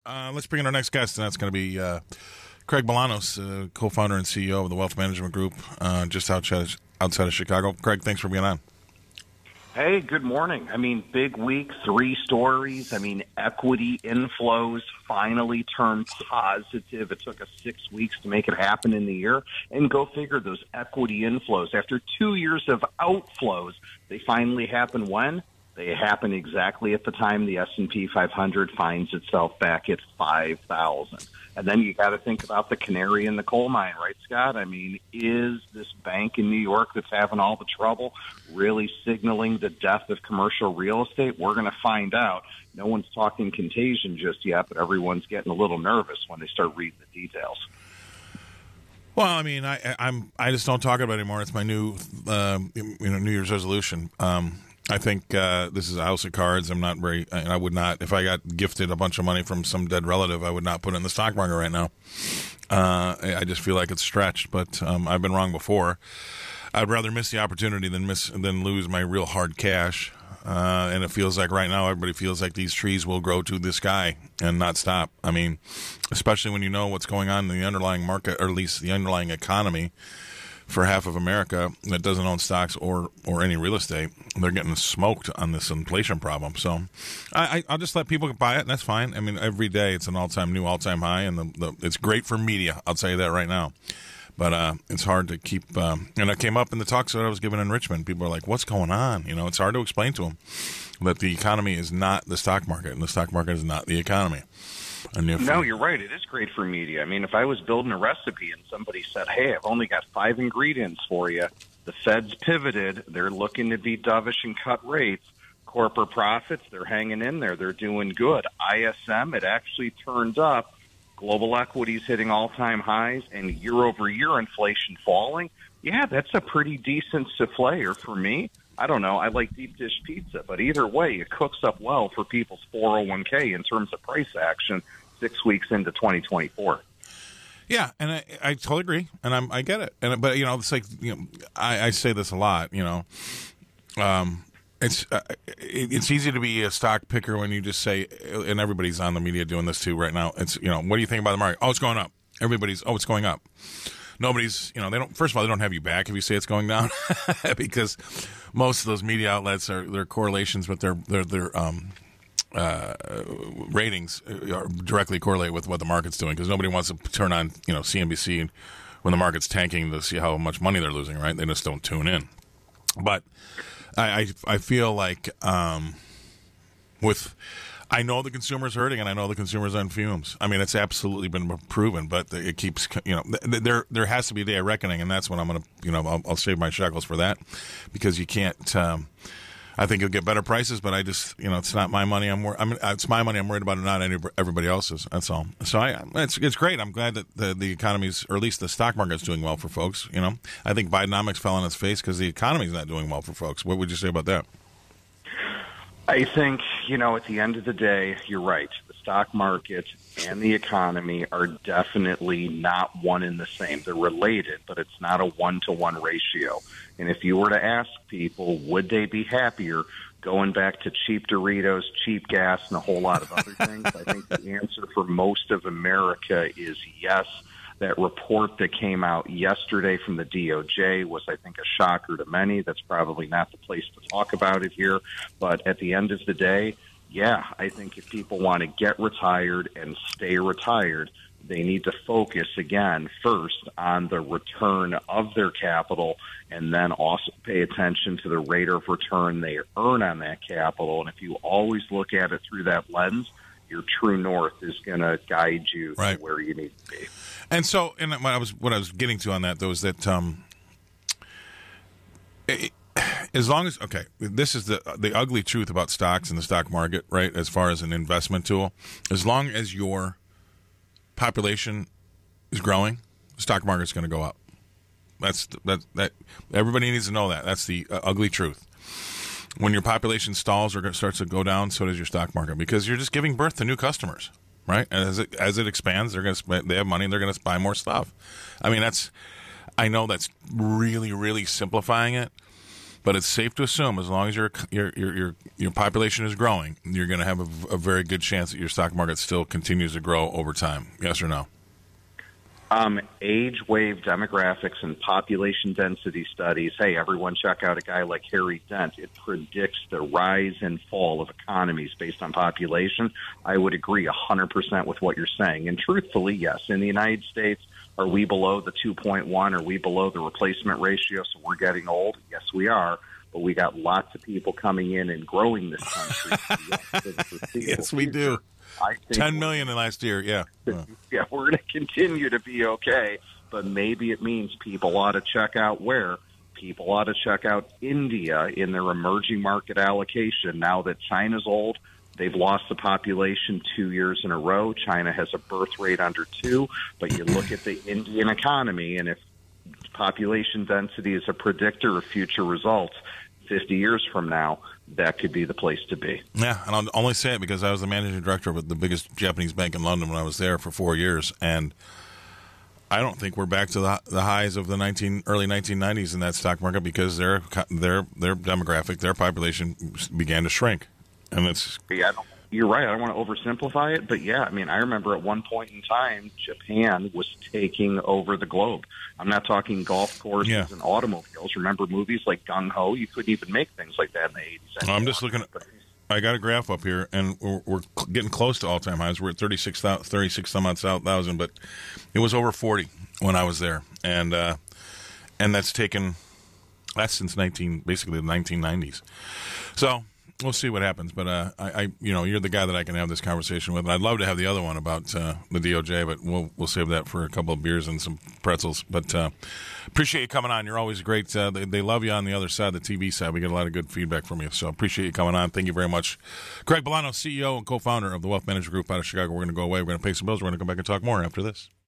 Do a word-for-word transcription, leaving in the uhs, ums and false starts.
Uh, let's bring in our next guest, and that's going to be uh, Craig Bolanos, uh, co-founder and C E O of the Wealth Management Group, uh, just outside of, outside of Chicago. Craig, thanks for being on. Hey, good morning. I mean, big week, three stories. I mean, equity inflows finally turned positive. It took us six weeks to make it happen in the year. And go figure, those equity inflows, after two years of outflows, they finally happen when? They happen exactly at the time the S and P five hundred finds itself back at five thousand. And then you got to think about the canary in the coal mine, right, Scott? I mean, is this bank in New York that's having all the trouble really signaling the death of commercial real estate? We're going to find out. No one's talking contagion just yet, but everyone's getting a little nervous when they start reading the details. Well, I mean, I, I'm I just don't talk about it anymore. It's my new uh, you know New Year's resolution. Um, I think uh, this is a house of cards. I'm not very, and I would not, if I got gifted a bunch of money from some dead relative, I would not put it in the stock market right now. Uh, I just feel like it's stretched, but um, I've been wrong before. I'd rather miss the opportunity than miss than lose my real hard cash. Uh, and it feels like right now everybody feels like these trees will grow to the sky and not stop. I mean, especially when you know what's going on in the underlying market, or at least the underlying economy. For half of America that doesn't own stocks or, or any real estate, they're getting smoked on this inflation problem. So I, I, I'll just let people buy it, and that's fine. I mean, every day it's an all-time new, all-time high, and the, the, it's great for media. I'll tell you that right now. But uh, it's hard to keep. Um, and it came up in the talks that I was giving in Richmond. People are like, "What's going on?" You know, it's hard to explain to them that the economy is not the stock market, and the stock market is not the economy. No, you're right. It is great for media. I mean, if I was building a recipe and somebody said, hey, I've only got five ingredients for you, the Fed's pivoted, they're looking to be dovish and cut rates, corporate profits, they're hanging in there, they're doing good. I S M, it actually turned up, global equities hitting all-time highs, and year-over-year inflation falling. Yeah, that's a pretty decent souffle, or for me, I don't know, I like deep dish pizza, but either way, it cooks up well for people's four oh one k in terms of price action six weeks into twenty twenty-four. Yeah, and I, I totally agree, and I'm, I get it. And but you know, it's like you know, I, I say this a lot. You know, um, it's uh, it, it's easy to be a stock picker when you just say, and everybody's on the media doing this too right now. It's you know, what do you think about the market? Oh, it's going up. Everybody's oh, it's going up. Nobody's, you know, they don't, first of all, they don't have you back if you say it's going down because most of those media outlets are, their correlations with their, their, their, um, uh, ratings are directly correlate with what the market's doing because nobody wants to turn on, you know, C N B C when the market's tanking to see how much money they're losing, right? They just don't tune in. But I, I, I feel like, um, with, I know the consumer's hurting, and I know the consumer's on fumes. I mean, it's absolutely been proven, but it keeps, you know, there there has to be a day of reckoning, and that's when I'm going to, you know, I'll, I'll save my shekels for that, because you can't. Um, I think you'll get better prices, but I just, you know, it's not my money. I'm, wor- I mean, it's my money. I'm worried about it, not any, everybody else's. That's all. So I, it's it's great. I'm glad that the the economy's, or at least the stock market's doing well for folks. You know, I think Bidenomics fell on its face because the economy's not doing well for folks. What would you say about that? I think, you know, at the end of the day, you're right. The stock market and the economy are definitely not one and the same. They're related, but it's not a one-to-one ratio. And if you were to ask people, would they be happier going back to cheap Doritos, cheap gas, and a whole lot of other things, I think the answer for most of America is yes. That report that came out yesterday from the D O J was, I think, a shocker to many. That's probably not the place to talk about it here. But at the end of the day, yeah, I think if people want to get retired and stay retired, they need to focus, again, first on the return of their capital, and then also pay attention to the rate of return they earn on that capital. And if you always look at it through that lens, your true north is going to guide you right to where you need to be. And so, and what I was what I was getting to on that though is that um, it, as long as okay, this is the the ugly truth about stocks and the stock market, right? As far as an investment tool, as long as your population is growing, the stock market's going to go up. That's that that everybody needs to know that. That's the uh, ugly truth. When your population stalls or starts to go down, so does your stock market, because you're just giving birth to new customers. Right, and as it as it expands, they're going to they have money, they're going to buy more stuff. I mean, that's I know that's really really simplifying it, But it's safe to assume, as long as your your your your, your population is growing, you're going to have a, a very good chance that your stock market still continues to grow over time. Yes or no? Um, age wave demographics and population density studies. Hey, everyone check out a guy like Harry Dent. It predicts the rise and fall of economies based on population. I would agree one hundred percent with what you're saying. And truthfully, yes, in the United States, are we below the two point one? Are we below the replacement ratio? So we're getting old? Yes, we are. But we got lots of people coming in and growing this country. Yes, we do. I think ten million in last year, yeah. Yeah, we're going to continue to be okay, but maybe it means people ought to check out where? People ought to check out India in their emerging market allocation. Now that China's old, they've lost the population two years in a row. China has a birth rate under two, but you look at the Indian economy, and if population density is a predictor of future results, fifty years from now, that could be the place to be. Yeah, and I'll only say it because I was the managing director of the biggest Japanese bank in London when I was there for four years, and I don't think we're back to the, the highs of the nineteen early nineteen nineties in that stock market because their their their demographic, their population began to shrink, and it's yeah. I don't, you're right. I don't want to oversimplify it, but yeah, I mean, I remember at one point in time, Japan was taking over the globe. I'm not talking golf courses yeah. and automobiles. Remember movies like Gung Ho? You couldn't even make things like that in the eighties. I'm just looking at. I got a graph up here, and we're, we're getting close to all-time highs. We're at thirty-six some odd thousand, but it was over forty when I was there, and uh, and that's taken that's since nineteen basically the nineteen nineties. So we'll see what happens. But uh, I, I, you know, you're the guy that I can have this conversation with. And I'd love to have the other one about uh, the D O J, but we'll we'll save that for a couple of beers and some pretzels. But uh, appreciate you coming on. You're always great. Uh, they, they love you on the other side, the T V side. We get a lot of good feedback from you. So appreciate you coming on. Thank you very much. Greg Bolano, C E O and co-founder of the Wealth Management Group out of Chicago. We're going to go away. We're going to pay some bills. We're going to come back and talk more after this.